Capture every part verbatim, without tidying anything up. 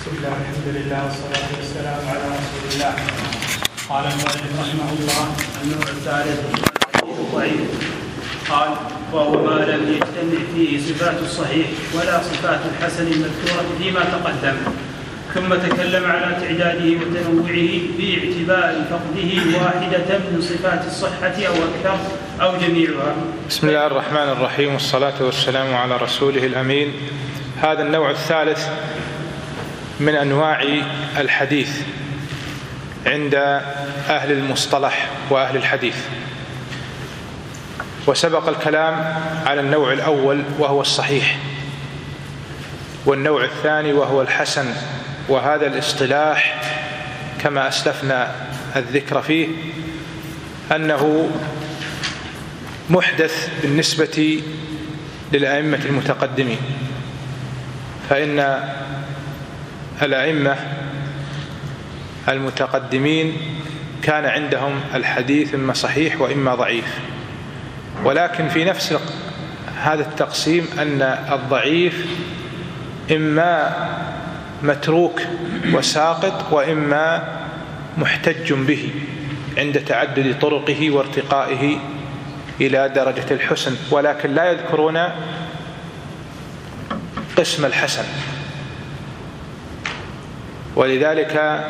بسم الله الحمد لله والصلاة والسلام على رسول الله. قال المؤلف رحمه الله: النوع الثالث الحديث الضعيف. قال: وهو ما لم يجتمع فيه صفات الصحيح ولا صفات الحسن المذكورة فيما تقدم، ثم تكلم على تعداده وتنوعه باعتبار فقده واحدة من صفات الصحة أو أكثر أو جميعها. بسم الله الرحمن الرحيم، والصلاة والسلام على رسوله الأمين. هذا النوع الثالث من أنواع الحديث عند أهل المصطلح وأهل الحديث، وسبق الكلام على النوع الأول وهو الصحيح، والنوع الثاني وهو الحسن، وهذا الاصطلاح كما أسلفنا الذكر فيه أنه محدث بالنسبة للأئمة المتقدمين، فإن الأئمة المتقدمين كان عندهم الحديث إما صحيح وإما ضعيف، ولكن في نفس هذا التقسيم أن الضعيف إما متروك وساقط وإما محتج به عند تعدد طرقه وارتقائه إلى درجة الحسن، ولكن لا يذكرون قسم الحسن. ولذلك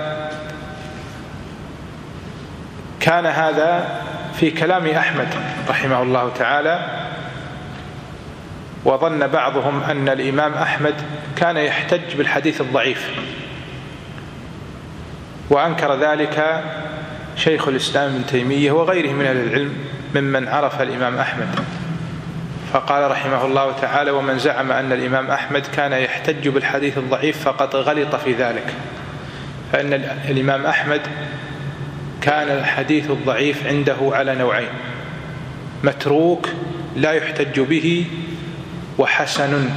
كان هذا في كلام أحمد رحمه الله تعالى، وظن بعضهم أن الإمام أحمد كان يحتج بالحديث الضعيف، وأنكر ذلك شيخ الإسلام ابن تيمية وغيره من أهل العلم ممن عرف الإمام أحمد، فقال رحمه الله تعالى: ومن زعم أن الإمام أحمد كان يحتج بالحديث الضعيف فقد غلط في ذلك، فإن الإمام أحمد كان الحديث الضعيف عنده على نوعين: متروك لا يحتج به، وحسن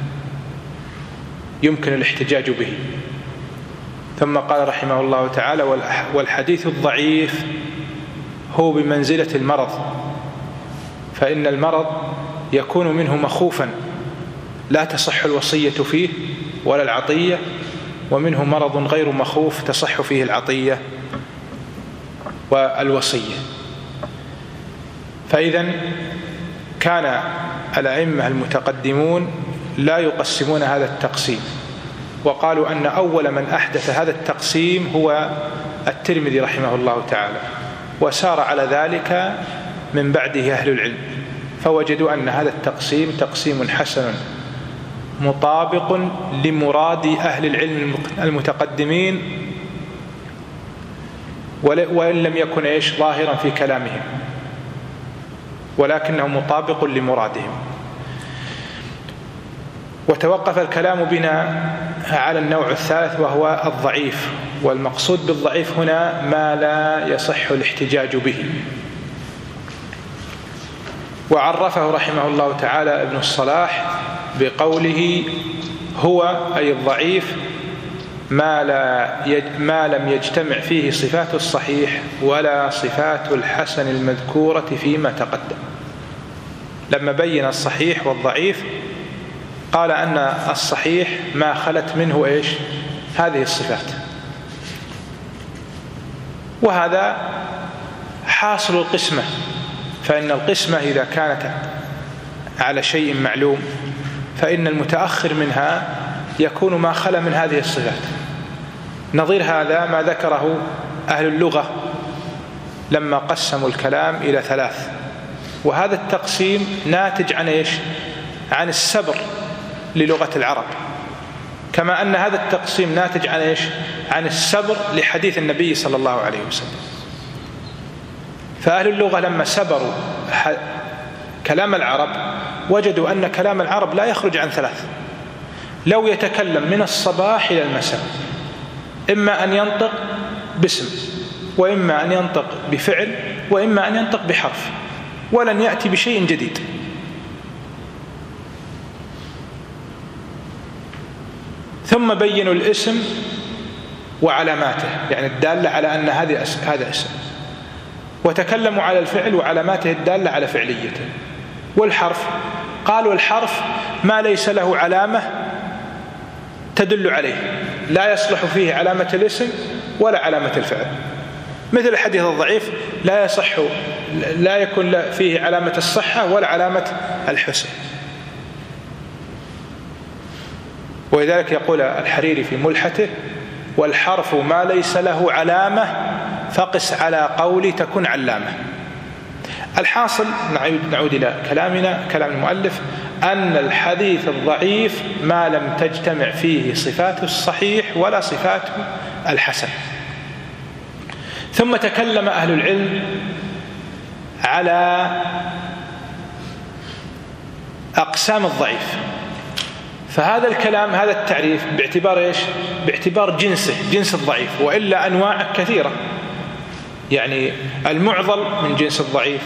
يمكن الاحتجاج به. ثم قال رحمه الله تعالى: والحديث الضعيف هو بمنزلة المرض، فإن المرض يكون منه مخوفا لا تصح الوصية فيه ولا العطية، ومنه مرض غير مخوف تصح فيه العطية والوصية. فإذا كان الأئمة المتقدمون لا يقسمون هذا التقسيم، وقالوا أن أول من أحدث هذا التقسيم هو الترمذي رحمه الله تعالى، وسار على ذلك من بعده أهل العلم، فوجدوا أن هذا التقسيم تقسيم حسن مطابق لمراد أهل العلم المتقدمين، وإن لم يكن إيش ظاهرا في كلامهم، ولكنه مطابق لمرادهم. وتوقف الكلام بنا على النوع الثالث وهو الضعيف، والمقصود بالضعيف هنا ما لا يصح الاحتجاج به. وعرفه رحمه الله تعالى ابن الصلاح بقوله: هو أي الضعيف ما, لا يج ما لم يجتمع فيه صفات الصحيح ولا صفات الحسن المذكورة فيما تقدم. لما بين الصحيح والضعيف قال أن الصحيح ما خلت منه إيش هذه الصفات، وهذا حاصل القسمة، فإن القسمة إذا كانت على شيء معلوم فإن المتأخر منها يكون ما خلا من هذه الصفات. نظير هذا ما ذكره أهل اللغة لما قسموا الكلام إلى ثلاث، وهذا التقسيم ناتج عن إيش عن السبر للغة العرب، كما أن هذا التقسيم ناتج عن إيش عن السبر لحديث النبي صلى الله عليه وسلم. فأهل اللغة لما سبروا كلام العرب وجدوا أن كلام العرب لا يخرج عن ثلاث: لو يتكلم من الصباح إلى المساء إما أن ينطق باسم، وإما أن ينطق بفعل، وإما أن ينطق بحرف، ولن يأتي بشيء جديد. ثم بينوا الاسم وعلاماته، يعني الدالة على أن هذا اسم، وتكلموا على الفعل وعلاماته الدالة على فعليته. والحرف قالوا الحرف ما ليس له علامة تدل عليه، لا يصلح فيه علامة الاسم ولا علامة الفعل، مثل الحديث الضعيف لا يصح لا يكون فيه علامة الصحة ولا علامة الحسن. ولذلك يقول الحريري في ملحته: والحرف ما ليس له علامة فقس على قولي تكن علامة. الحاصل، نعود إلى كلامنا كلام المؤلف، أن الحديث الضعيف ما لم تجتمع فيه صفات الصحيح ولا صفات الحسن. ثم تكلم أهل العلم على أقسام الضعيف، فهذا الكلام هذا التعريف باعتبار إيش؟ باعتبار جنسه، جنس الضعيف، وإلا أنواع كثيرة. يعني المعضل من جنس الضعيف،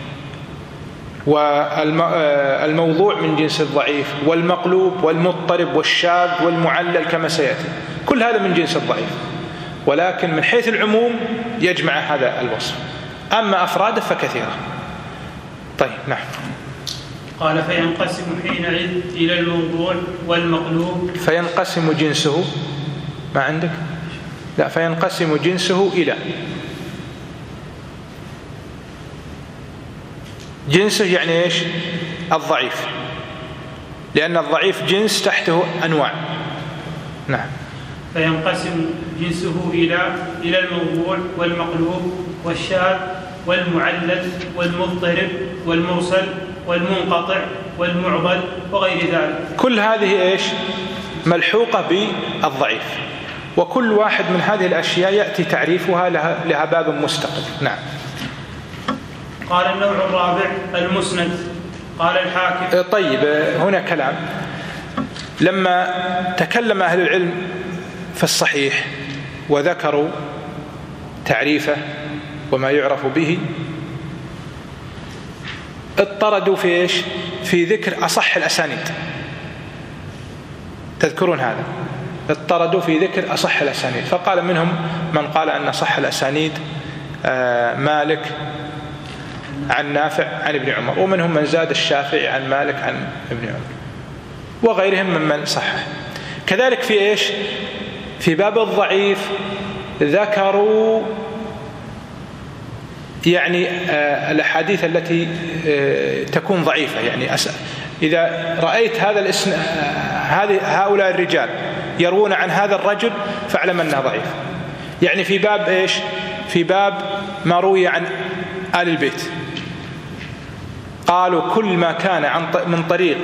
والموضوع من جنس الضعيف، والمقلوب والمضطرب والشاذ والمعلل كما سيأتي، كل هذا من جنس الضعيف، ولكن من حيث العموم يجمع هذا الوصف، أما أفراده فكثيرة. طيب نعم. قال: فينقسم حينئذ إلى الموضوع والمقلوب. فينقسم جنسه، ما عندك؟ لا، فينقسم جنسه إلى جنسه، يعني إيش؟ الضعيف، لأن الضعيف جنس تحته أنواع. نعم. فينقسم جنسه إلى إلى الموضوع والمقلوب والشاذ والمعلل والمضطرب والمرسل والمنقطع والمعضل وغير ذلك. كل هذه إيش؟ ملحوقة بالضعيف، وكل واحد من هذه الأشياء يأتي تعريفها لها, لها باب مستقل. نعم. قال: النوع الرابع المسند. قال الحاكم. طيب، هنا كلام. لما تكلم أهل العلم في الصحيح وذكروا تعريفه وما يعرف به، اضطردوا في إيش؟ في ذكر أصح الأسانيد. تذكرون هذا؟ اضطردوا في ذكر أصح الأسانيد، فقال منهم من قال أن أصح الأسانيد مالك عن نافع عن ابن عمر، ومنهم من زاد الشافعي عن مالك عن ابن عمر، وغيرهم ممن صحح. كذلك في إيش؟ في باب الضعيف ذكروا يعني الأحاديث التي تكون ضعيفة. يعني إذا رأيت هذا الاسم، هذه هؤلاء الرجال يروون عن هذا الرجل فاعلم أنه ضعيف. يعني في باب إيش؟ في باب ما روي عن آل البيت، قالوا كل ما كان عن من طريق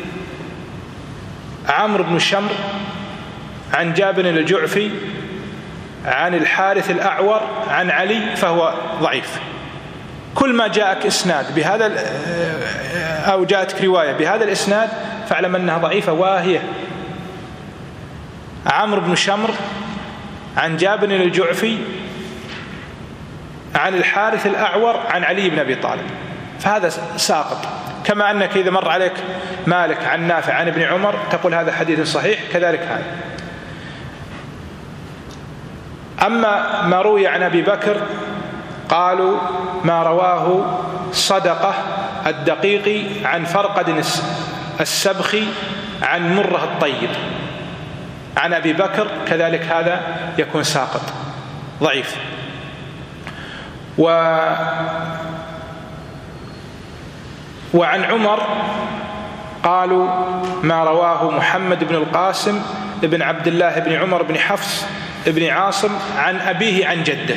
عمرو بن شمر عن جابر الجعفي عن الحارث الأعور عن علي فهو ضعيف. كل ما جاءك إسناد بهذا أو جاءتك رواية بهذا الإسناد فاعلم أنها ضعيفة، وهي عمرو بن شمر عن جابر الجعفي عن الحارث الأعور عن علي بن أبي طالب، فهذا ساقط. كما أنك إذا مر عليك مالك عن نافع عن ابن عمر تقول هذا حديث صحيح، كذلك هذا. أما ما روي عن أبي بكر قالوا ما رواه صدقة الدقيقي عن فرقد السبخي عن مره الطيب عن أبي بكر، كذلك هذا يكون ساقط ضعيف. و وعن عمر قالوا ما رواه محمد بن القاسم ابن عبد الله بن عمر بن حفص ابن عاصم عن أبيه عن جده،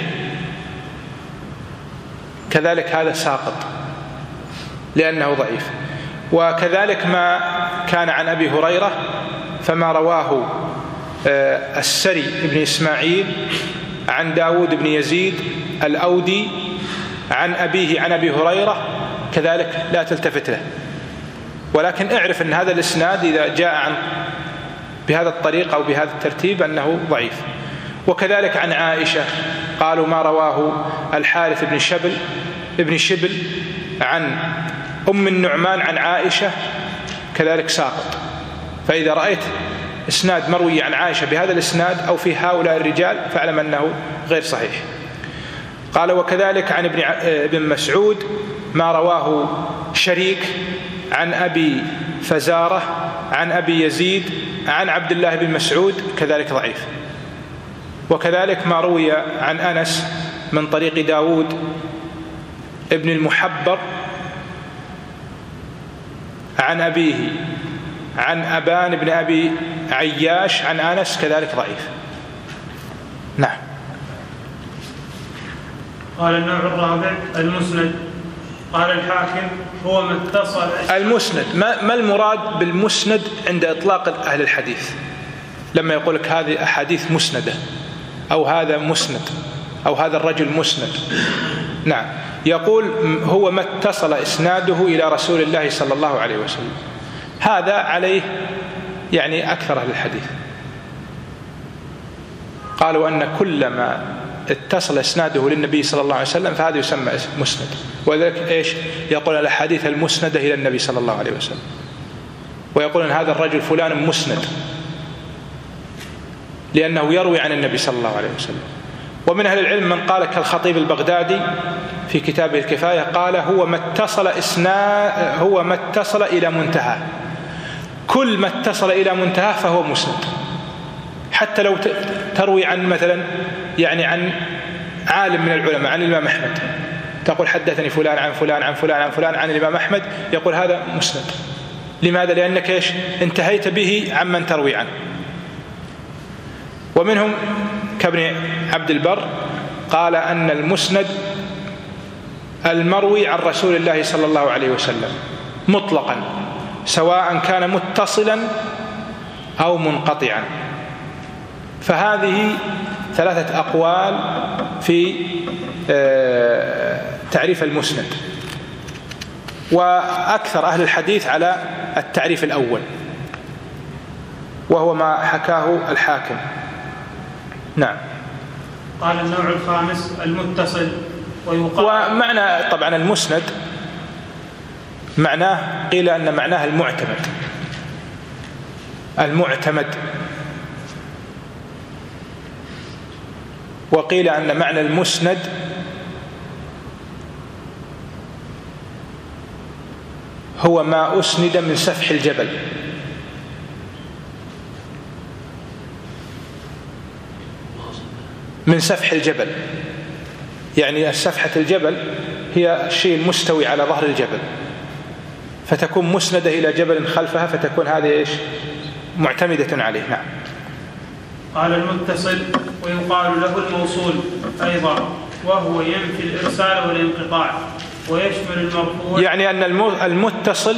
كذلك هذا ساقط لأنه ضعيف. وكذلك ما كان عن أبي هريرة فما رواه السري بن إسماعيل عن داود بن يزيد الأودي عن أبيه عن أبي هريرة، كذلك لا تلتفت له، ولكن اعرف أن هذا الإسناد إذا جاء عن بهذا الطريق أو بهذا الترتيب أنه ضعيف. وكذلك عن عائشة قالوا ما رواه الحارث بن شبل ابن شبل عن أم النعمان عن عائشة، كذلك ساقط. فإذا رأيت إسناد مروي عن عائشة بهذا الإسناد أو في هؤلاء الرجال فاعلم أنه غير صحيح. قال وكذلك عن ابن ابن مسعود ما رواه شريك عن أبي فزارة عن أبي يزيد عن عبد الله بن مسعود كذلك ضعيف. وكذلك ما روي عن أنس من طريق داود ابن المحبر عن أبيه عن أبان بن أبي عياش عن أنس كذلك ضعيف. نعم. قال النوع الرابع المسند. قال الحاكم هو ما اتصل. المسند ما, ما المراد بالمسند عند إطلاق أهل الحديث؟ لما يقول لك هذه أحاديث مسندة أو هذا مسند أو هذا الرجل مسند، نعم، يقول هو ما اتصل إسناده إلى رسول الله صلى الله عليه وسلم. هذا عليه يعني أكثر أهل الحديث قالوا أن كل ما اتصل إسناده للنبي صلى الله عليه وسلم فهذا يسمى مسند. وذلك إيش يقول الأحاديث المسندة إلى النبي صلى الله عليه وسلم، ويقول أن هذا الرجل فلان مسند لأنه يروي عن النبي صلى الله عليه وسلم. ومن أهل العلم من قال كالخطيب البغدادي في كتابه الكفاية قال هو ما اتصل إسناد هو ما اتصل إلى منتهى، كل ما اتصل إلى منتهى فهو مسند. حتى لو تروي عن مثلا يعني عن عالم من العلماء عن الإمام أحمد، تقول حدثني فلان عن فلان عن فلان عن فلان عن الإمام أحمد، يقول هذا مسند. لماذا؟ لأنك إيش انتهيت به عمن تروي عنه. ومنهم كابن عبد البر قال أن المسند المروي عن رسول الله صلى الله عليه وسلم مطلقا سواء كان متصلا أو منقطعا. فهذه ثلاثة أقوال في تعريف المسند، وأكثر أهل الحديث على التعريف الأول وهو ما حكاه الحاكم. نعم. قال النوع الخامس المتصل. ويقال ومعنى طبعا المسند معناه قيل أن معناه المعتمد المعتمد وقيل أن معنى المسند هو ما أسند من سفح الجبل. من سفح الجبل يعني سفحة الجبل هي الشيء المستوي على ظهر الجبل، فتكون مسندة إلى جبل خلفها، فتكون هذه إيش معتمدة عليه. نعم. قال المتصل ويقال له الموصول أيضا، وهو ينفي الإرسال والانقطاع ويشمل المرفوع. يعني أن المتصل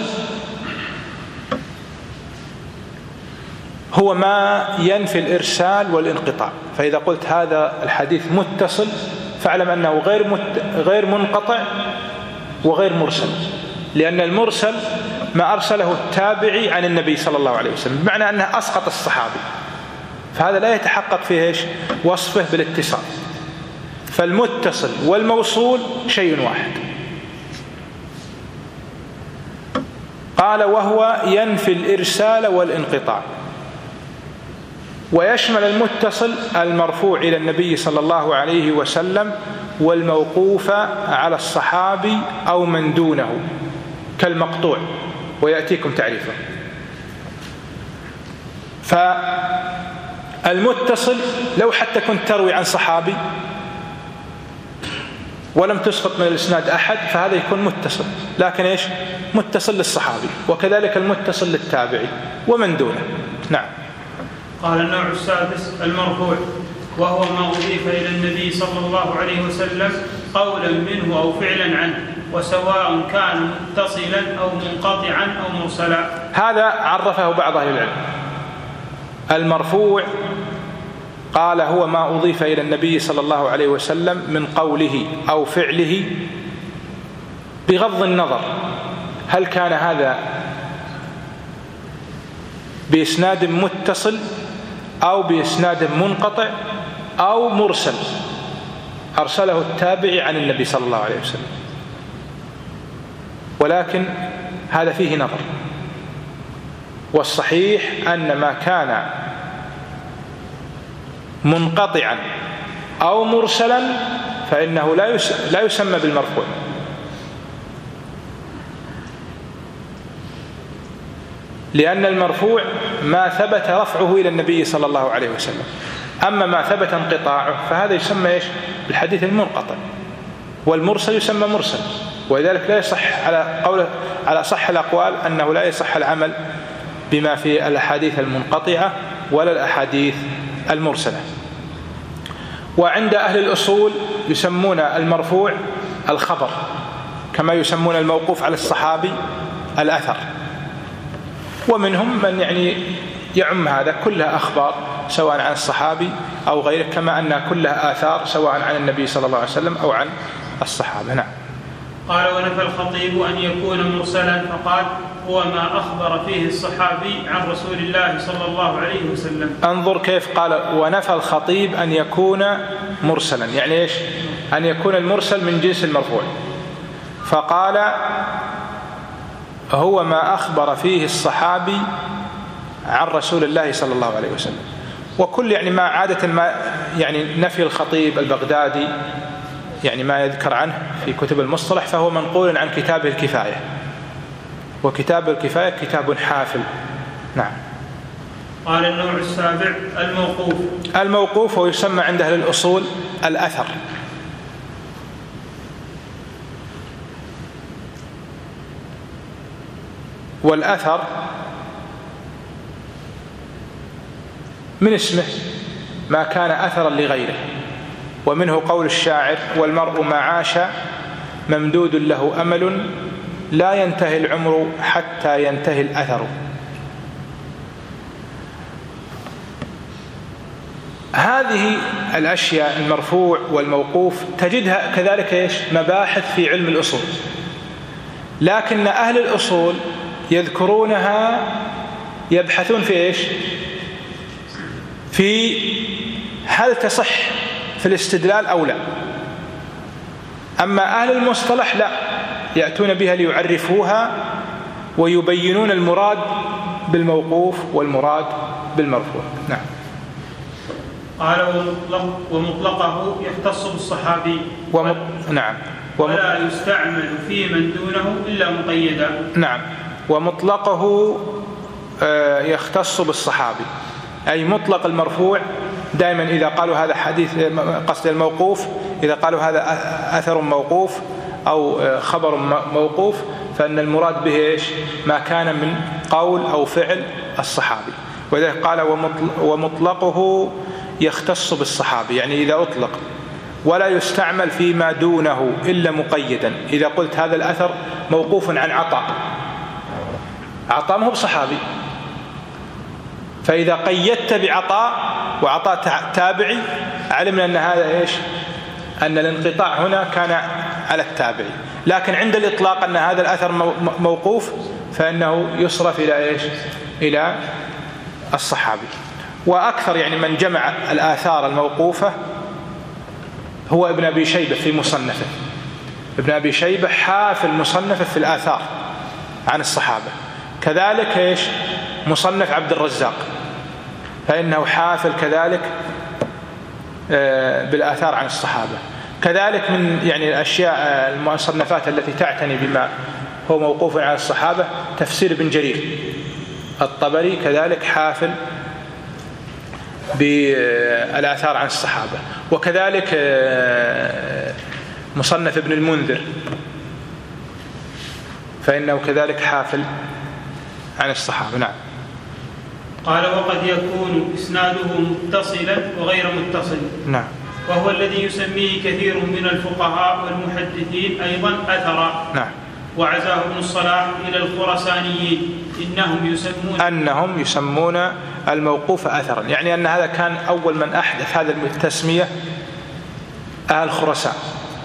هو ما ينفي الإرسال والانقطاع. فإذا قلت هذا الحديث متصل فاعلم أنه غير مت... غير منقطع وغير مرسل، لأن المرسل ما أرسله التابعي عن النبي صلى الله عليه وسلم، بمعنى أنه أسقط الصحابي، فهذا لا يتحقق فيه إيش وصفه بالاتصال. فالمتصل والموصول شيء واحد. قال وهو ينفي الإرسال والانقطاع، ويشمل المتصل المرفوع إلى النبي صلى الله عليه وسلم والموقوف على الصحابي أو من دونه كالمقطوع، ويأتيكم تعريفه. فالمتصل لو حتى كنت تروي عن صحابي ولم تسقط من الإسناد أحد فهذا يكون متصل، لكن إيش متصل للصحابي، وكذلك المتصل للتابعي ومن دونه. نعم. قال النوع السادس المرفوع، وهو ما أضيف إلى النبي صلى الله عليه وسلم قولا منه أو فعلا عنه، وسواء كان متصلا أو منقطعا أو مرسلا. هذا عرفه بعض أهل العلم. المرفوع قال هو ما أضيف إلى النبي صلى الله عليه وسلم من قوله أو فعله، بغض النظر هل كان هذا بإسناد متصل أو بإسناد منقطع أو مرسل أرسله التابعي عن النبي صلى الله عليه وسلم، ولكن هذا فيه نظر. والصحيح أن ما كان منقطعا أو مرسلا فإنه لا يسمى بالمرفوع، لأن المرفوع ما ثبت رفعه إلى النبي صلى الله عليه وسلم. أما ما ثبت انقطاعه فهذا يسمى إيش؟ بالحديث المنقطع، والمرسل يسمى مرسل. ولذلك لا يصح على قول على صح الأقوال أنه لا يصح العمل بما في الأحاديث المنقطعة ولا الأحاديث المرسلة. وعند أهل الأصول يسمون المرفوع الخبر، كما يسمون الموقوف على الصحابي الأثر. ومنهم من يعني يعم هذا كلها أخبار سواء عن الصحابي أو غيره، كما أنها كلها آثار سواء عن النبي صلى الله عليه وسلم أو عن الصحابة. نعم. قال: ونفى الخطيب أن يكون مرسلا فقال: هو ما أخبر فيه الصحابي عن رسول الله صلى الله عليه وسلم. انظر كيف قال ونفى الخطيب أن يكون مرسلا، يعني إيش؟ أن يكون المرسل من جنس المرفوع، فقال هو ما أخبر فيه الصحابي عن رسول الله صلى الله عليه وسلم. وكل يعني ما عادة ما يعني نفي الخطيب البغدادي يعني ما يذكر عنه في كتب المصطلح فهو منقول عن كتابه الكفاية، وكتاب الكفاية كتاب حافل. نعم. قال: النوع السابع الموقوف. الموقوف هو يسمى عند أهل الأصول الأثر. والأثر من اسمه ما كان أثرا لغيره، ومنه قول الشاعر: والمرء ما عاش ممدود له أمل لا ينتهي العمر حتى ينتهي الأثر. هذه الأشياء المرفوع والموقوف تجدها كذلك إيش؟ مباحث في علم الأصول، لكن أهل الأصول يذكرونها يبحثون في إيش؟ في هل تصح في الاستدلال أو لا. أما أهل المصطلح لا، يأتون بها ليعرفوها ويبينون المراد بالموقوف والمراد بالمرفوع. نعم. قال: ومطلق ومطلقه يختص بالصحابي. ومط... نعم. ومط... ولا يستعمل في من دونه إلا مقيدا. نعم. ومطلقه يختص بالصحابي، أي مطلق المرفوع دائما إذا قالوا هذا حديث قصد الموقوف، إذا قالوا هذا أثر موقوف أو خبر موقوف فإن المراد به إيش؟ ما كان من قول أو فعل الصحابي. ولذلك قال: ومطلقه يختص بالصحابي، يعني إذا أطلق ولا يستعمل فيما دونه إلا مقيدا. إذا قلت هذا الأثر موقوف عن عطاء، عطاء ما هو بصحابي، فإذا قيدت بعطاء وعطاء تابعي علمنا أن هذا إيش؟ أن الانقطاع هنا كان على التابعي. لكن عند الإطلاق أن هذا الأثر موقوف فإنه يصرف إلى إيش؟ إلى الصحابي. وأكثر يعني من جمع الآثار الموقوفة هو ابن أبي شيبة في مصنفه. ابن أبي شيبة حافل مصنفه في الآثار عن الصحابة. كذلك إيش؟ مصنف عبد الرزاق فإنه حافل كذلك بالآثار عن الصحابة. كذلك من يعني الأشياء المصنفات التي تعتني بما هو موقوف على الصحابة تفسير ابن جرير الطبري، كذلك حافل بالآثار عن الصحابة. وكذلك مصنف ابن المنذر فإنه كذلك حافل عن الصحابة. نعم. قال: وقد يكون إسناده متصلا وغير متصل. نعم. وهو الذي يسميه كثير من الفقهاء والمحدثين أيضا أثرا. نعم. وعزاه ابن الصلاح إلى الخرسانيين إنهم يسمون أنهم يسمون الموقوف أثرا، يعني أن هذا كان أول من أحدث هذا التسمية أهل خراسان.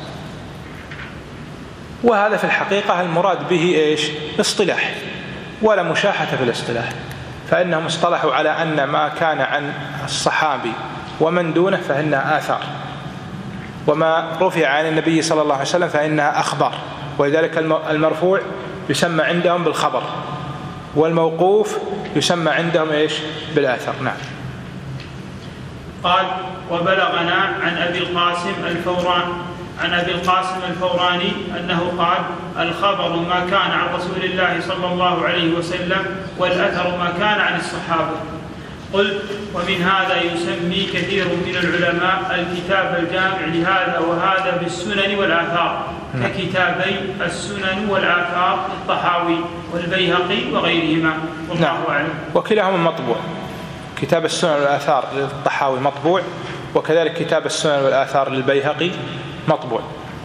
وهذا في الحقيقة المراد به إيش؟ اصطلاح، ولا مشاحة في الاصطلاح، فإنهم اصطلحوا على أن ما كان عن الصحابي ومن دونه فإنها آثار، وما رفع عن النبي صلى الله عليه وسلم فإنها أخبار. ولذلك المرفوع يسمى عندهم بالخبر، والموقوف يسمى عندهم إيش؟ بالآثر. نعم. قال: وبلغنا عن أبي القاسم الفوران عن أبي القاسم الفوراني أنه قال: الخبر ما كان عن رسول الله صلى الله عليه وسلم، والأثر ما كان عن الصحابة. قلت: ومن هذا يسمي كثير من العلماء الكتاب الجامع لهذا وهذا بالسنن والآثار، ككتابي السنن والآثار للطحاوي والبيهقي وغيرهما، والله أعلم. وكلاهما مطبوع، كتاب السنن والآثار للطحاوي مطبوع، وكذلك كتاب السنن والآثار للبيهقي مطبوع.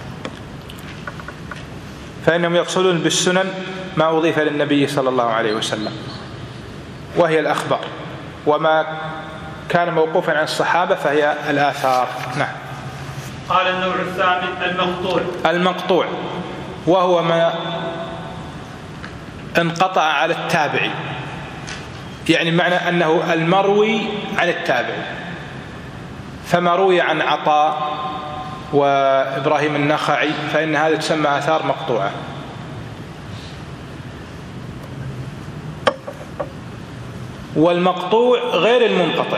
فإنهم يقصدون بالسنن ما أضيف للنبي صلى الله عليه وسلم، وهي الأخبار، وما كان موقوفا عن الصحابة فهي الآثار. نعم. قال: النوع الثامن المقطوع. المقطوع وهو ما انقطع على التابعي، يعني معنى أنه المروي عن التابعي، فما روي عن عطاء وإبراهيم النخعي فإن هذا تسمى آثار مقطوعة. والمقطوع غير المنقطع،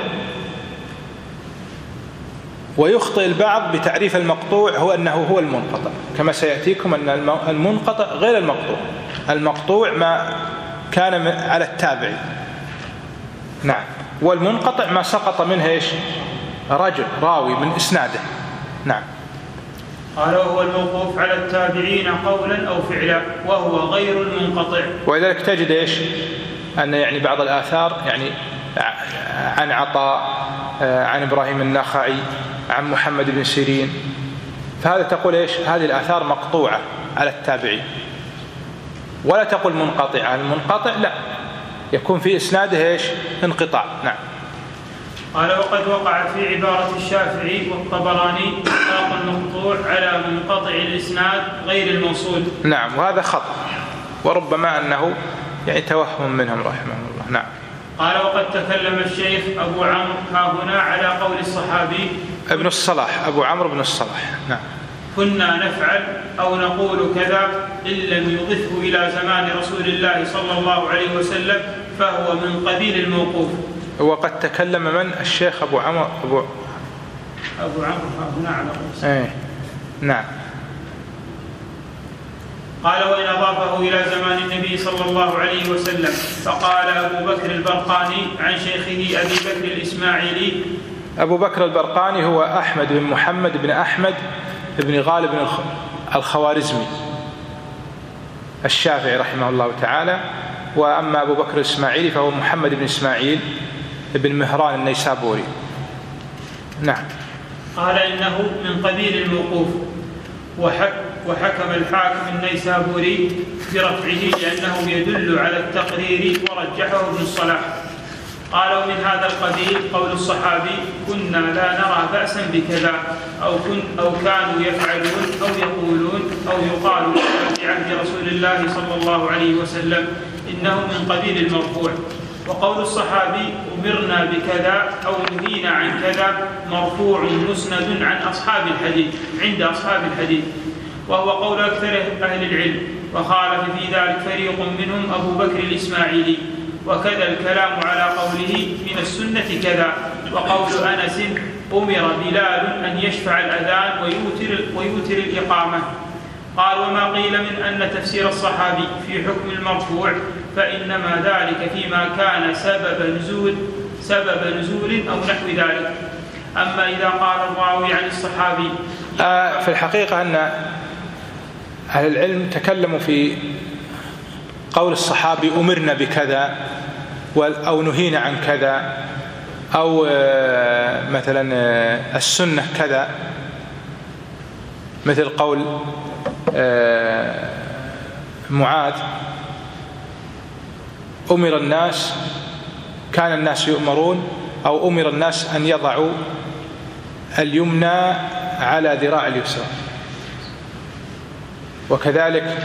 ويخطئ البعض بتعريف المقطوع هو أنه هو المنقطع، كما سيأتيكم أن المنقطع غير المقطوع. المقطوع ما كان على التابع، نعم، والمنقطع ما سقط منه إيش؟ رجل راوي من إسناده. نعم. قال: وهو الموقوف على التابعين قولا أو فعلا، وهو غير المنقطع. ولذلك تجد إيش؟ أن يعني بعض الآثار يعني عن عطاء، عن إبراهيم النخعي، عن محمد بن سيرين، فهذا تقول إيش؟ هذه الآثار مقطوعة على التابعين، ولا تقول منقطعة. المنقطع لا، يكون في إسناده إيش؟ انقطاع. نعم. قال: وقد وقع في عبارة الشافعي والطبراني إطلاق المقطوع على منقطع الإسناد غير الموصول. نعم، وهذا خطأ، وربما أنه يعني توهم منهم رحمه الله. نعم. قال: وقد تكلم الشيخ أبو عمرو ها هنا على قول الصحابي ابن الصلاح، أبو عمرو بن الصلاح. نعم. كنا نفعل أو نقول كذا إن لم يضفه إلى زمان رسول الله صلى الله عليه وسلم فهو من قبيل الموقوف. وقد تكلم من؟ الشيخ أبو عمرو أبو أبو عمرو ها هنا على قول. ايه. نعم. قال: وإن أضافه إلى زمان النبي صلى الله عليه وسلم فقال أبو بكر البرقاني عن شيخه أبي بكر الإسماعيلي. أبو بكر البرقاني هو أحمد بن محمد بن أحمد بن غالب الخوارزمي الشافعي رحمه الله تعالى. وأما أبو بكر الإسماعيلي فهو محمد بن إسماعيل بن مهران النيسابوري. نعم. قال: إنه من قبيل الموقوف، وحك وحكم الحاكم النيسابوري برفعه لأنه يدل على التقرير ورجحه ابن الصلاح. قال: ومن هذا القبيل قول الصحابي: كنا لا نرى بأسا بكذا، أو, كن أو كانوا يفعلون أو يقولون أو يقال في عهد رسول الله صلى الله عليه وسلم، إنه من قبيل المرفوع. وقول الصحابي: أمرنا بكذا أو نهينا عن كذا، مرفوع مسند عن أصحاب الحديث عند أصحاب الحديث، وهو قول أكثر أهل العلم، وخالف في ذلك فريق منهم أبو بكر الإسماعيلي. وكذا الكلام على قوله من السنة كذا، وقول أنس: أمر بلال أن يشفع الأذان ويوتر, ويوتر الإقامة. قال: وما قيل من أن تفسير الصحابي في حكم المرفوع فإنما ذلك فيما كان سبب نزول سبب نزول أو نحو ذلك. أما إذا قال الراوي عن الصحابي آه في الحقيقة أن أهل العلم تكلموا في قول الصحابي أمرنا بكذا أو نهينا عن كذا، أو مثلا السنة كذا، مثل قول معاذ: أمر الناس كان الناس يؤمرون، أو أمر الناس أن يضعوا اليمنى على ذراع اليسرى. وكذلك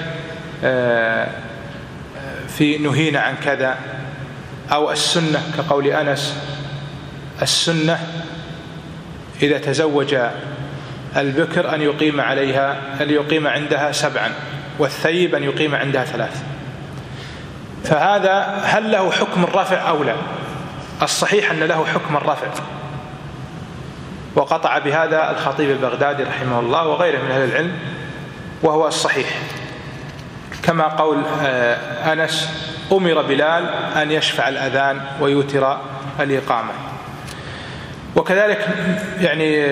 في نهينا عن كذا، أو السنة كقول أنس: السنة إذا تزوج البكر أن يقيم عليها أن يقيم عندها سبعا، والثيب أن يقيم عندها ثلاث. فهذا هل له حكم الرفع أو لا؟ الصحيح أن له حكم الرفع، وقطع بهذا الخطيب البغدادي رحمه الله وغيره من أهل العلم، وهو الصحيح، كما قول أنس: أمر بلال أن يشفع الأذان ويوتر الإقامة. وكذلك يعني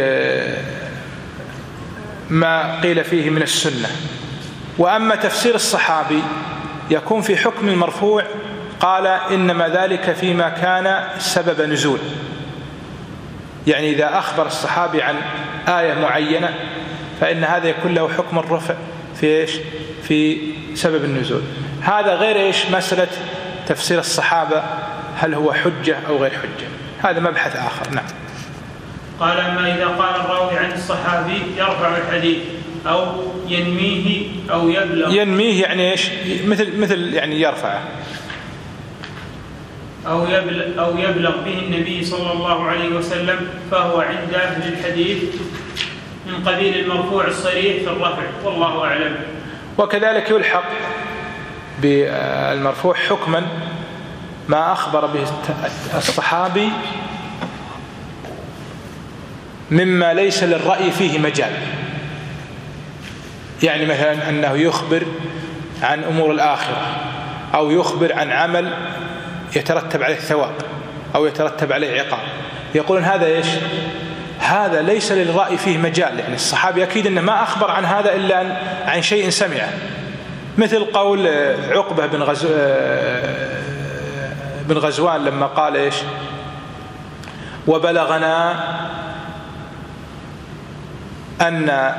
ما قيل فيه من السنة. وأما تفسير الصحابي يكون في حكم المرفوع، قال: إنما ذلك فيما كان سبب نزول، يعني إذا أخبر الصحابي عن آية معينة فإن هذا يكون له حكم الرفع في إيش؟ في سبب النزول. هذا غير إيش؟ مسألة تفسير الصحابة هل هو حجة أو غير حجة، هذا مبحث آخر. نعم. قال: أما إذا قال الراوي عن الصحابي يرفع الحديث أو ينميه أو يبلغ. ينميه يعني إيش؟ مثل مثل يعني يرفعه. أو يبلغ, أو يبلغ به النبي صلى الله عليه وسلم، فهو عند أهل الحديث من قبيل المرفوع الصريح في الرفع، والله أعلم. وكذلك يلحق بالمرفوع حكما ما أخبر به الصحابي مما ليس للرأي فيه مجال، يعني مثلا أنه يخبر عن أمور الآخرة، أو يخبر عن عمل يترتب عليه ثواب أو يترتب عليه عقاب، يقولون هذا إيش؟ هذا ليس للرأي فيه مجال، يعني الصحابي أكيد أنه ما أخبر عن هذا إلا عن شيء سمعه، مثل قول عقبة بن غزو بن غزوان لما قال إيش؟ وبلغنا أن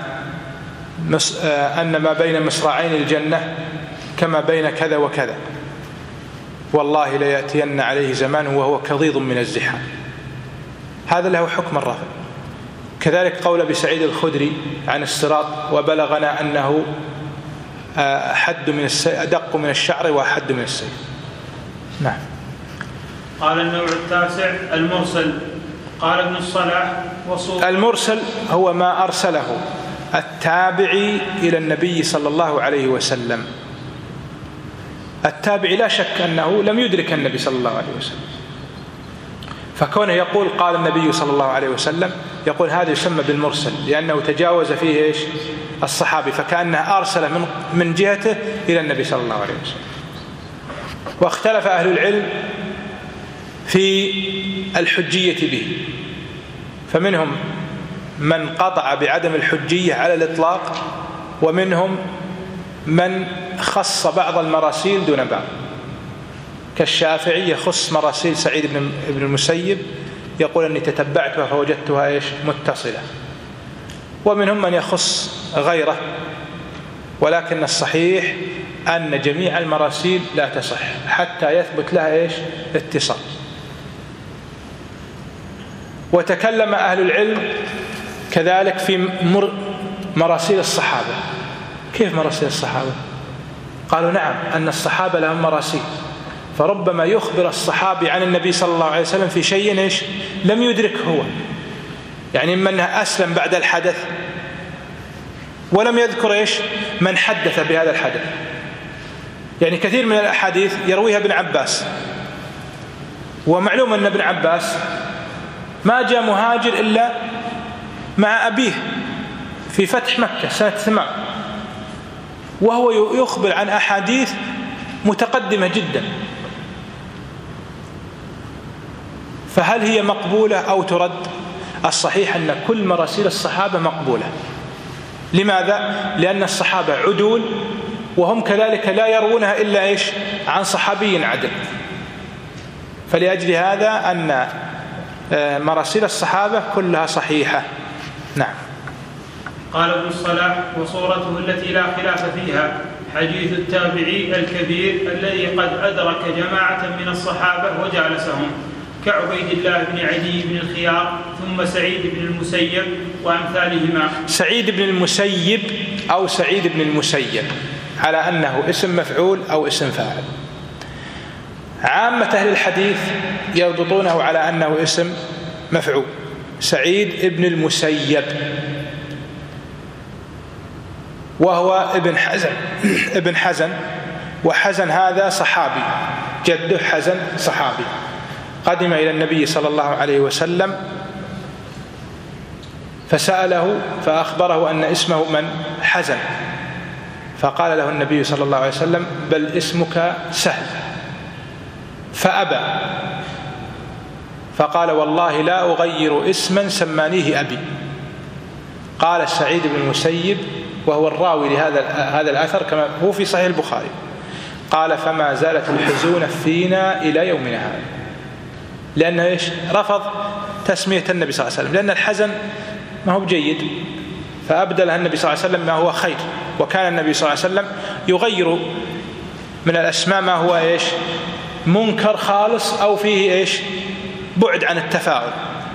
أن ما بين مصراعين الجنة كما بين كذا وكذا، والله لا يأتين عليه زمان وهو كضيض من الزحام، هذا له حكم الرفع. كذلك قول أبي سعيد الخدري عن الصراط: وبلغنا أنه حد من السيف، أدق من الشعر وحد من السيف. نعم. قال: النوع التاسع المرسل. قال ابن الصلاح: وصول المرسل هو ما أرسله التابعي إلى النبي صلى الله عليه وسلم. التابعي لا شك أنه لم يدرك النبي صلى الله عليه وسلم، فكونه يقول قال النبي صلى الله عليه وسلم، يقول هذا يسمى بالمرسل، لأنه تجاوز فيه إيش؟ الصحابي، فكأنه أرسل من من جهته إلى النبي صلى الله عليه وسلم. واختلف أهل العلم في الحجية به، فمنهم من قطع بعدم الحجية على الإطلاق، ومنهم من خص بعض المراسيل دون بعض، كالشافعي يخص مراسيل سعيد بن المسيب، يقول أني تتبعتها فوجدتها إيش؟ متصلة. ومنهم من يخص غيره، ولكن الصحيح أن جميع المراسيل لا تصح حتى يثبت لها إيش؟ اتصال. وتكلم أهل العلم كذلك في مر مراسيل الصحابة. كيف مراسيل الصحابة؟ قالوا نعم، أن الصحابة لهم مراسيل، فربما يخبر الصحابي عن النبي صلى الله عليه وسلم في شيء إيش؟ لم يدرك هو، يعني من أسلم بعد الحدث ولم يذكر إيش؟ من حدث بهذا الحدث. يعني كثير من الأحاديث يرويها ابن عباس، ومعلوم أن ابن عباس ما جاء مهاجر إلا مع أبيه في فتح مكة سنة ثمان، وهو يخبر عن أحاديث متقدمة جدا، فهل هي مقبولة أو ترد؟ الصحيح أن كل مراسيل الصحابة مقبولة. لماذا؟ لأن الصحابة عدول، وهم كذلك لا يروونها إلا إيش؟ عن صحابي عدل. فلأجل هذا أن مراسيل الصحابة كلها صحيحة. نعم. قال ابن الصلاح: وصورته التي لا خلاف فيها حديث التابعي الكبير الذي قد أدرك جماعة من الصحابة وجالسهم، كعبيد الله بن عدي بن الخيار، ثم سعيد بن المسيب وأمثالهما. سعيد بن المسيب أو سعيد بن المسيب على أنه اسم مفعول أو اسم فاعل. عامة أهل الحديث يربطونه على أنه اسم مفعول، سعيد بن المسيب، وهو ابن حزن ابن حزن وحزن هذا صحابي، جده حزن صحابي، قدم إلى النبي صلى الله عليه وسلم فسأله فأخبره أن اسمه من؟ حزن. فقال له النبي صلى الله عليه وسلم: بل اسمك سهل. فأبى، فقال: والله لا أغير اسما سمانيه أبي. قال سعيد بن المسيب وهو الراوي لهذا هذا الأثر كما هو في صحيح البخاري، قال: فما زالت الحزون فينا إلى يومنا هذا، لأنه إيش؟ رفض تسمية النبي صلى الله عليه وسلم، لأن الحزن ما هو بجيد، فأبدلها النبي صلى الله عليه وسلم ما هو خير. وكان النبي صلى الله عليه وسلم يغير من الأسماء ما هو إيش؟ منكر خالص أو فيه إيش؟ بعد عن التفاؤل.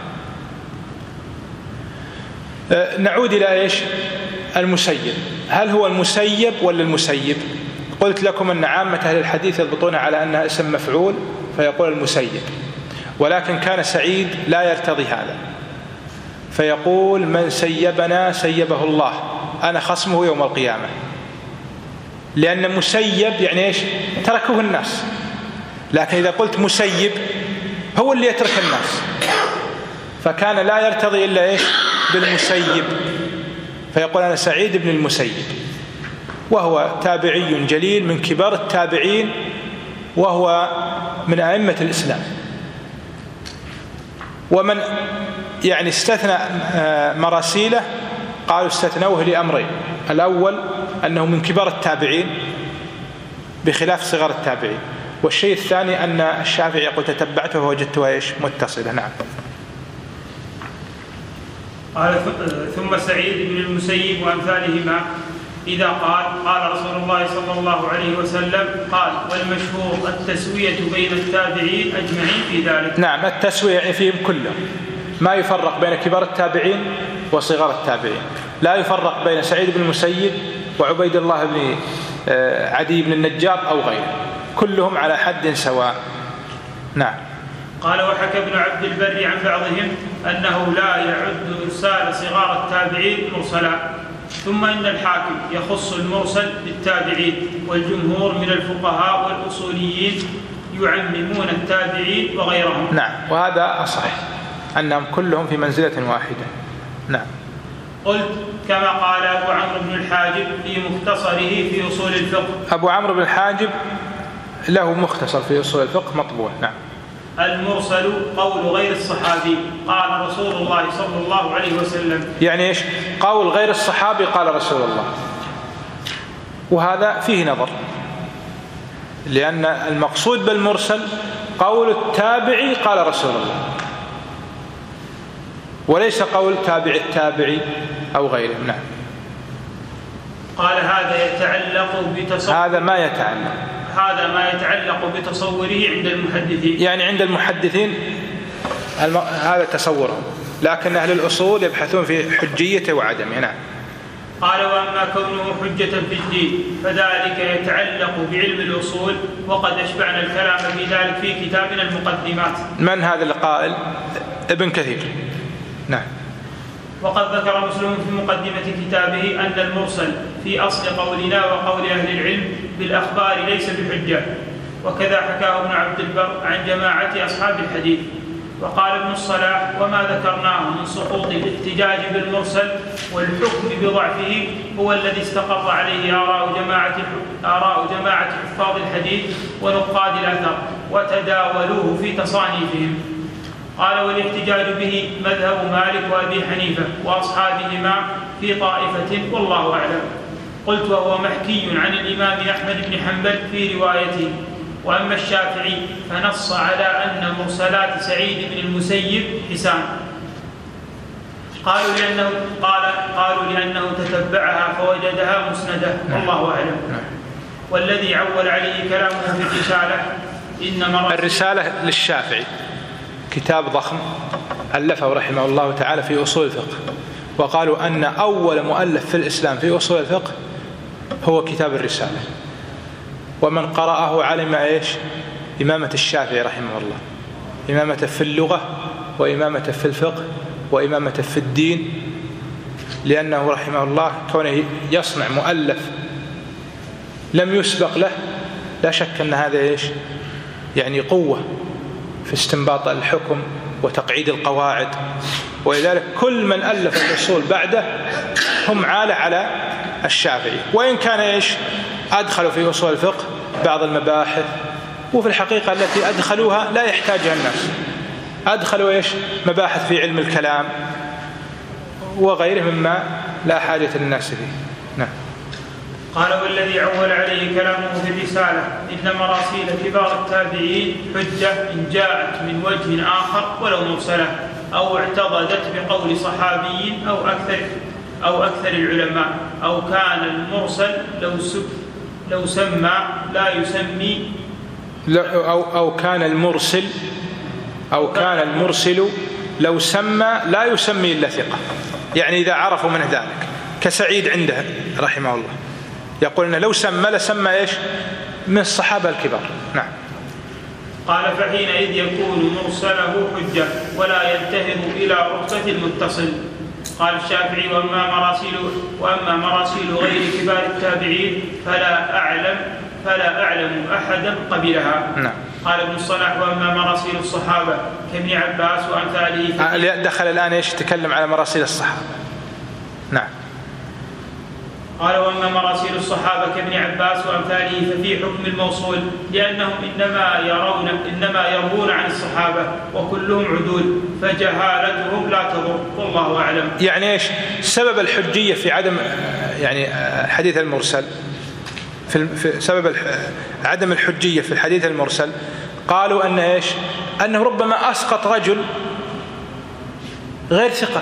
أه نعود إلى إيش؟ المسيب. هل هو المسيب ولا المسيب؟ قلت لكم أن عامة أهل الحديث يضبطون على أنها اسم مفعول فيقول المسيب، ولكن كان سعيد لا يرتضي هذا، فيقول: من سيبنا سيبه الله، أنا خصمه يوم القيامة. لأن مسيب يعني إيش؟ تركه الناس. لكن إذا قلت مسيب هو اللي يترك الناس، فكان لا يرتضي إلا إيش؟ بالمسيب، فيقول: أنا سعيد بن المسيب، وهو تابعي جليل من كبار التابعين، وهو من أئمة الإسلام. ومن يعني استثنى مراسيله قالوا استثنوه لأمرين: الأول أنه من كبار التابعين بخلاف صغار التابعين، والشيء الثاني أن الشافعي يقول: تتبعته فوجدتها إيش؟ متصلة. نعم. قال: ثم سعيد بن المسيب وأمثالهما إذا قال قال رسول الله صلى الله عليه وسلم قال: والمشهور التسوية بين التابعين أجمعين في ذلك. نعم، التسوية يعني فيهم كلهم، ما يفرق بين كبار التابعين وصغار التابعين، لا يفرق بين سعيد بن المسيب وعبيد الله بن عدي بن النجار أو غيره، كلهم على حد سواء. نعم. قال: وحكى ابن عبد البر عن بعضهم أنه لا يعد إرسال صغار التابعين مرسلا. ثم إن الحاكم يخص المرسل بالتابعين، والجمهور من الفقهاء والأصوليين يعممون التابعين وغيرهم. نعم، وهذا أصح، أنهم كلهم في منزلة واحدة. نعم. قلت: كما قال أبو عمرو بن الحاجب في مختصره في أصول الفقه. أبو عمرو بن الحاجب له مختصر في أصول الفقه مطبوع. نعم. المرسل قول غير الصحابي قال رسول الله صلى الله عليه وسلم. يعني إيش؟ قول غير الصحابي قال رسول الله، وهذا فيه نظر، لأن المقصود بالمرسل قول التابعي قال رسول الله، وليس قول تابع التابعي أو غيره. نعم. قال: هذا يتعلق بتصور هذا ما يتعلق هذا ما يتعلق بتصوره عند المحدثين، يعني عند المحدثين الم... هذا تصورهم، لكن أهل الأصول يبحثون في حجيته وعدمه. نعم. قال: وأما كونه حجة في الدين فذلك يتعلق بعلم الأصول، وقد أشبعنا الكلام في ذلك في كتابنا المقدمات. من هذا القائل؟ ابن كثير. نعم. وقد ذكر مسلم في مقدمة كتابه أن المرسل في أصل قولنا وقول أهل العلم بالأخبار ليس بحجة، وكذا حكاه ابن عبد البر عن جماعة أصحاب الحديث. وقال ابن الصلاح: وما ذكرناه من سقوط الاحتجاج بالمرسل والحكم بضعفه هو الذي استقر عليه آراء جماعة آراء جماعة حفاظ الحديث ونقاد الأثر، وتداولوه في تصانيفهم. قال: والاحتجاج به مذهب مالك وأبي حنيفة وأصحابهما في طائفة، والله أعلم. قلت: وهو محكي عن الإمام أحمد بن حنبل في روايته. وأما الشافعي فنص على أن مرسلات سعيد بن المسيب حسان. قالوا لأنه قال قالوا لأنه تتبعها فوجدها مسندة، والله أعلم. والذي عول عليه كلامه في الرسالة إنما الرسالة للشافعي كتاب ضخم ألفه رحمه الله تعالى في أصول الفقه، وقالوا أن أول مؤلف في الإسلام في أصول الفقه هو كتاب الرسالة، ومن قرأه علم إيش؟ إمامة الشافعي رحمه الله، إمامة في اللغة وإمامة في الفقه وإمامة في الدين، لأنه رحمه الله كونه يصنع مؤلف لم يسبق له، لا شك أن هذا إيش؟ يعني قوة في استنباط الحكم وتقعيد القواعد ولذلك كل من ألف الأصول بعده هم عالة على الشافعي، وإن كان إيش أدخلوا في أصول الفقه بعض المباحث، وفي الحقيقة التي أدخلوها لا يحتاجها الناس، أدخلوا إيش مباحث في علم الكلام وغيره مما لا حاجة للناس فيه. نعم. قال والذي عول عليه كلامه في الرسالة إن مراسيل كبار التابعين حجة إن جاءت من وجه آخر ولو مرسلة أو اعتضدت بقول صحابي أو أكثر أو أكثر العلماء، أو كان المرسل لو سب لو سمى لا يسمي أو أو كان المرسل أو كان المرسل لو سمى لا يسمي إلا ثقة، يعني إذا عرفوا من ذلك، كسعيد عنده رحمه الله يقول إن لو سمى لسمى إيش من الصحابة الكبار. نعم. قال فحينئذ يكون مرسله حجة ولا ينتهض إلى رتبة المتصل. قال الشافعي وأما مراسيل وأما مراسيل غير كبار التابعين فلا أعلم فلا أعلم أحدا قبلها. نعم. قال ابن الصلاح وأما مراسيل الصحابة كابن عباس وأمثاله. دخل الآن إيش تكلم على مراسيل الصحابة. نعم. قال وأما مراسيل الصحابة كابن عباس وأمثاله ففي حكم الموصول، لأنهم إنما يرون إنما يروون عن الصحابة وكلهم عدول، فجهالتهم لا تضر، والله أعلم. يعني إيش سبب الحجية في عدم يعني الحديث المرسل؟ في سبب عدم الحجية في الحديث المرسل قالوا أن إيش أنه ربما أسقط رجل غير ثقة،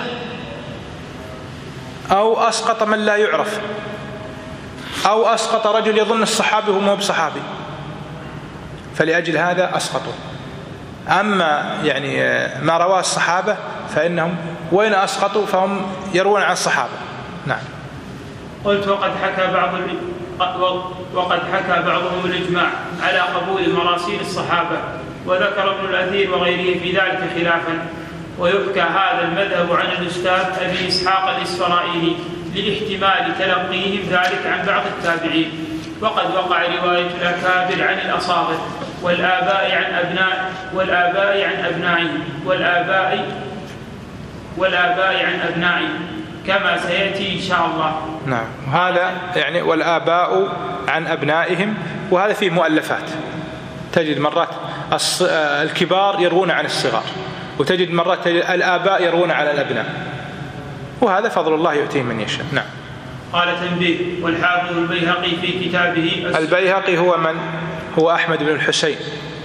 أو أسقط من لا يعرف، أو أسقط رجل يظن الصحابي هو مو بصحابي، فلأجل هذا أسقطوا. أما يعني ما رواه الصحابة فإنهم وين أسقطوا فهم يروون عن الصحابة. نعم. قلت وقد حكى بعض وقد حكى بعضهم الإجماع على قبول مراسيل الصحابة، وذكر ابن الأثير وغيره في ذلك خلافا، ويحكى هذا المذهب عن الأستاذ أبي إسحاق الإسفرائيلي لاحتمال تلقيهم ذلك عن بعض التابعين، وقد وقع رواية الأكابر عن الأصاغر والآباء عن أبناء والآباء عن أبنائهم والآباء والآباء عن أبنائهم كما سيأتي إن شاء الله. نعم. هذا يعني والآباء عن أبنائهم، وهذا فيه مؤلفات، تجد مرات الكبار يروون عن الصغار، وتجد مرات الآباء يروون على الأبناء، وهذا فضل الله يؤتيه من يشاء. نعم. قال تنبيه والحافظ البيهقي في كتابه البيهقي هو من؟ هو أحمد بن الحسين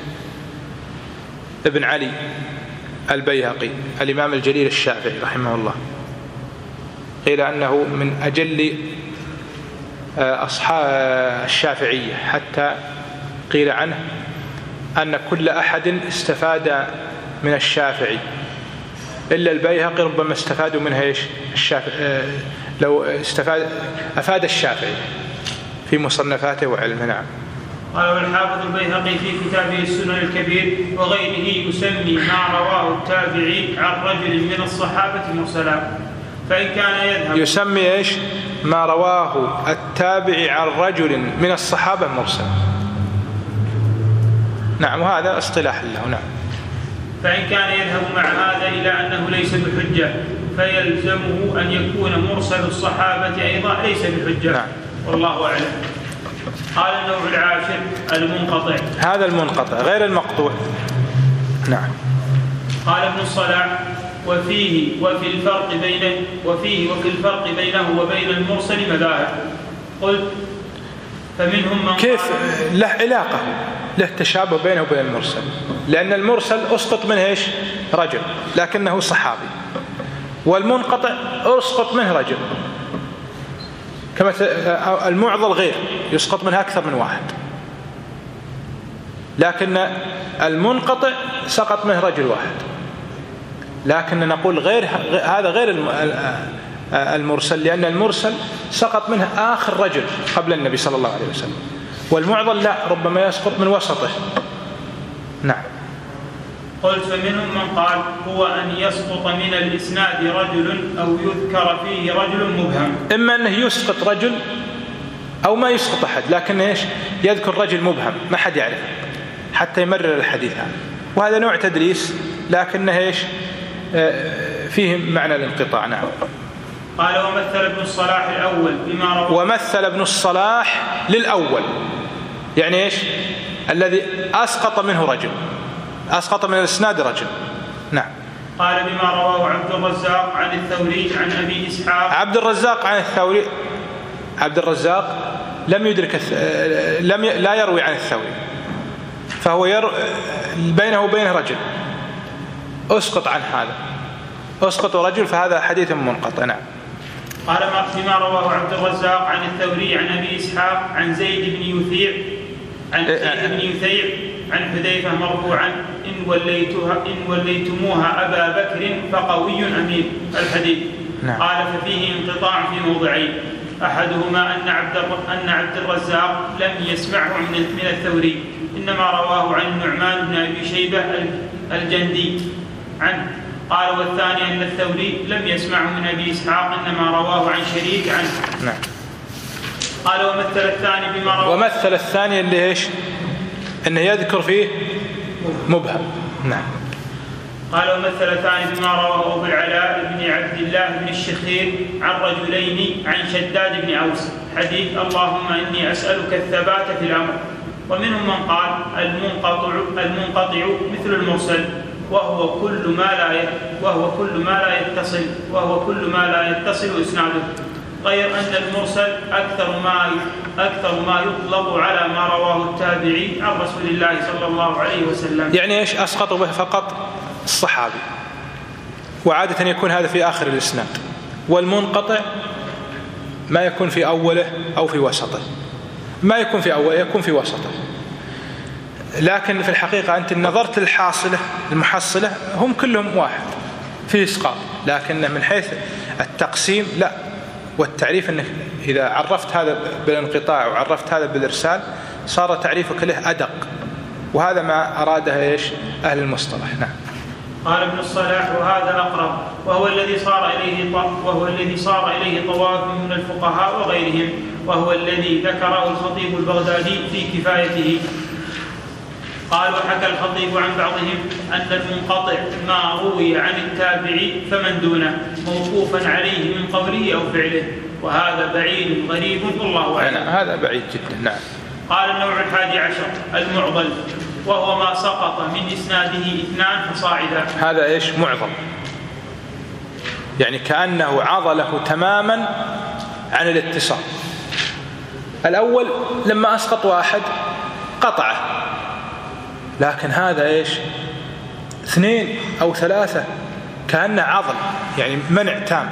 ابن علي البيهقي الإمام الجليل الشافعي رحمه الله، قيل أنه من أجل أصحاب الشافعية، حتى قيل عنه أن كل أحد استفاد من الشافعي إلا البيهقي ربما استفادوا منها إيش الشافعي، لو استفاد أفاد الشافعي في مصنفاته وعلمه. نعم. قال والحافظ البيهقي في كتابه السنن الكبير وغيره يسمي ما رواه التابعي عن رجل من الصحابة مرسلا، فإن كان يذهب يسمي إيش ما رواه التابعي عن رجل من الصحابة مرسلا. نعم. وهذا اصطلاح له. نعم. فإن كان يذهب مع هذا إلى أنه ليس بحجة فيلزمه أن يكون مرسل الصحابة أيضا ليس بحجة. نعم. والله أعلم. قال النوع العاشر المنقطع، هذا المنقطع غير المقطوع. نعم. قال ابن الصلاح وفيه وفي الفرق بين وفيه وفي الفرق بينه وبين المرسل مذاهب. قلت فمنهم من كيف له علاقة، له تشابه بينه وبين المرسل، لأن المرسل أسقط منه إيش رجل لكنه صحابي، والمنقطع أسقط منه رجل، كما المعضل غير يسقط منها أكثر من واحد، لكن المنقطع سقط منه رجل واحد، لكن نقول غير هذا غير المرسل، لأن المرسل سقط منه آخر رجل قبل النبي صلى الله عليه وسلم، والمعضل لا ربما يسقط من وسطه. نعم. قلت فمنهم من قال هو أن يسقط من الإسناد رجل أو يذكر فيه رجل مبهم، إما أنه يسقط رجل أو ما يسقط أحد، لكن إيش يذكر رجل مبهم ما حد يعرف حتى يمرر الحديث هذا، وهذا نوع تدليس لكنه إيش فيه معنى الانقطاع. نعم. قال ومثل ابن الصلاح الأول بما روى. ومثل ابن الصلاح للأول يعني إيش؟ الذي أسقط منه رجل، أسقط من الإسناد رجل. نعم. قال بما رواه عبد الرزاق عن الثوري عن أبي إسحاق. عبد الرزاق عن الثوري، عبد الرزاق لم يدرك الث... لم ي... لا يروي عن الثوري، فهو ير... بينه وبينه رجل، أسقط عن هذا، أسقط رجل، فهذا حديث منقطع. نعم. قال بما رواه عبد الرزاق عن الثوري عن أبي إسحاق عن زيد بن يثيع عن زيد بن يثيع عن حذيفة مرفوعا إن وليتها إن وليتموها أبا بكر فقوي أمين الحديث. نعم. قال ففيه انقطاع في موضعين، أحدهما أن عبد أن عبد الرزاق لم يسمعه من الثوري، إنما رواه عن النعمان بن أبي شيبة الجندي عنه. قال والثاني أن الثوري لم يسمعه من أبي إسحاق، إنما رواه عن شريك عنه. نعم. قال ومثل الثاني بما رواه. ومثل الثاني اللي إيش؟ أنه يذكر فيه مبهم. نعم. قال ومثل الثاني بما رواه أبو العلاء بن عبد الله بن الشخير عن رجلين عن شداد بن أوس حديث اللهم إني أسألك الثبات في الأمر. ومنهم من قال المنقطع المنقطع مثل المرسل، وهو كل ما لا وهو كل ما لا يتصل وهو كل ما لا يتصل إسناده، غير أن المرسل أكثر ما أكثر ما يطلب على ما رواه التابعي عن رسول الله صلى الله عليه وسلم. يعني إيش؟ أسقط به فقط الصحابي، وعادة يكون هذا في آخر الإسناد، والمنقطع ما يكون في أوله أو في وسطه، ما يكون في أوله يكون في وسطه. لكن في الحقيقة أنت نظرت الحاصلة المحصلة هم كلهم واحد في إسقاط، لكن من حيث التقسيم لا، والتعريف أنك إذا عرفت هذا بالانقطاع وعرفت هذا بالإرسال صار تعريفك له أدق، وهذا ما أراده إيش أهل المصطلح. نعم. قال ابن الصلاح وهذا أقرب، وهو الذي صار إليه وهو الذي صار إليه طواف من الفقهاء وغيرهم، وهو الذي ذكره الخطيب البغدادي في كفايته. قال وحكى الخطيب عن بعضهم أن المنقطع ما روي عن التابعي فمن دونه موقوفا عليه من قوله أو فعله، وهذا بعيد غريب والله أعلم. هذا بعيد جدا. نعم. قال النوع الحادي عشر المعضل، وهو ما سقط من إسناده اثنان فصاعدا. هذا إيش؟ معضل، يعني كأنه عضله تماما عن الاتصال. الأول لما أسقط واحد قطعه، لكن هذا إيش؟ اثنين أو ثلاثة كأنه عضل، يعني منع تام.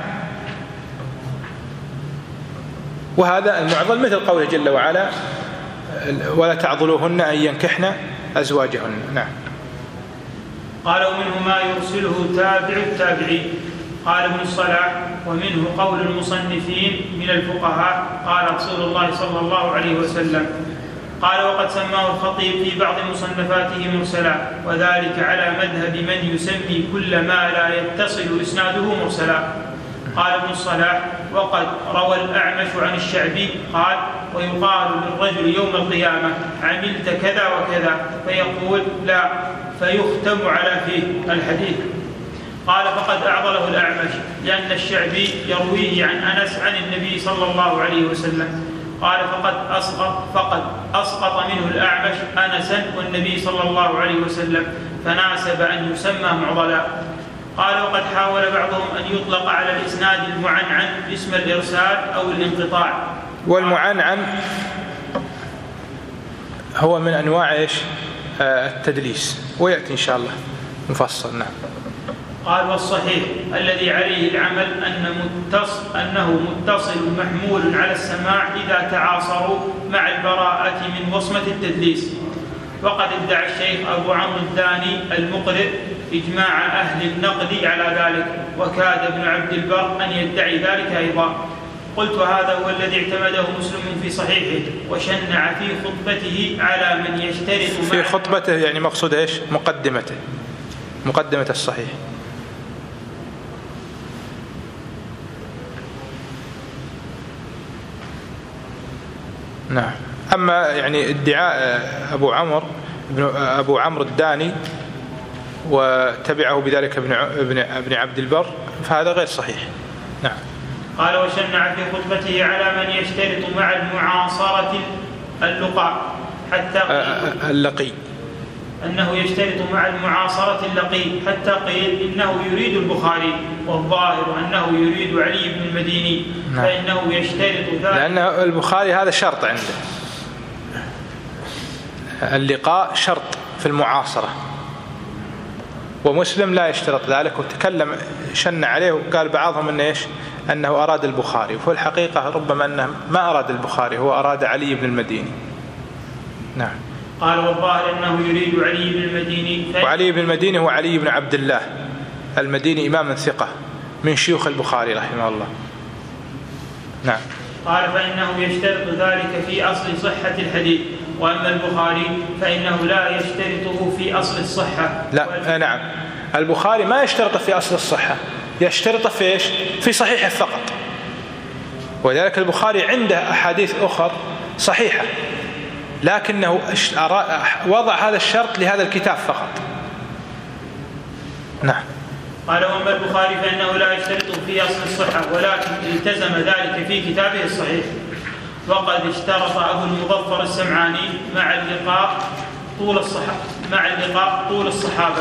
وهذا المعضل مثل قوله جل وعلا ولا تعضلوهن أن ينكحن أزواجهن. نعم. قال ومنه ما يرسله تابع التابعي. قال ابن الصلاح ومنه قول المصنفين من الفقهاء قال رسول الله صلى الله عليه وسلم. قال وقد سماه الخطيب في بعض مصنفاته مرسلا، وذلك على مذهب من يسمي كل ما لا يتصل إسناده مرسلا. قال ابن الصلاح وقد روى الأعمش عن الشعبي قال ويقال للرجل يوم القيامة عملت كذا وكذا فيقول لا، فيختم على فيه الحديث. قال فقد أعضله الأعمش لأن الشعبي يرويه عن أنس عن النبي صلى الله عليه وسلم. قال فقد أسقط, فقد أسقط منه الأعمش أنسا والنبي صلى الله عليه وسلم، فناسب أن يسمى معضلا. قال وقد حاول بعضهم أن يطلق على الإسناد المعنعن اسم الإرسال أو الانقطاع. والمعنعن هو من أنواع إيش؟ التدليس، ويأتي إن شاء الله مفصل. نعم. قال والصحيح الذي عليه العمل أن متصل أنه متصل محمول على السماع إذا تعاصروا مع البراءة من وصمة التدليس. وقد ادعى الشيخ أبو عمرو الداني المقرئ إجماع أهل النقد على ذلك، وكاد ابن عبد البر أن يدعي ذلك أيضا. قلت هذا هو الذي اعتمده مسلم في صحيحه وشنع في خطبته على من يشترط في خطبته، يعني مقصود إيش؟ مقدمته، مقدمة الصحيح. نعم. أما يعني ادعاء أبو عمرو ابن أبو عمرو الداني وتبعه بذلك ابن ابن ابن عبد البر، فهذا غير صحيح. نعم. قال وشنع في خطبته على من يشترط مع المعاصرة اللقاء حتى قيل اللقي أنه يشترط مع المعاصرة اللقي حتى قيل إنه يريد البخاري، والظاهر أنه يريد علي بن المديني. نعم. فإنه يشترط ذلك لأن البخاري هذا شرط عنده، اللقاء شرط في المعاصرة، ومسلم لا يشترط ذلك، وتكلم شن عليه وقال بعضهم أنه إيش أنه أراد البخاري، وفي الحقيقة ربما أنه ما أراد البخاري، هو أراد علي بن المديني. نعم. قال والظاهر أنه يريد علي بن المديني. وعلي بن المديني هو علي بن عبد الله المديني، إمام ثقة من شيوخ البخاري رحمه الله. نعم. قال فإنه يشترط ذلك في أصل صحة الحديث، وأما البخاري فإنه لا يشترطه في أصل الصحة. لا. نعم. البخاري ما يشترط في أصل الصحة، يشترط في إيش؟ في صحيحه فقط. وذلك البخاري عنده أحاديث أخرى صحيحة، لكنه وضع هذا الشرط لهذا الكتاب فقط. نعم. قال وأما البخاري فإنه لا يشترط في أصل الصحة، ولكن التزم ذلك في كتابه الصحيح. وقد اشترط أبو المظفر السمعاني مع اللقاء طول الصحابة مع اللقاء طول الصحابة.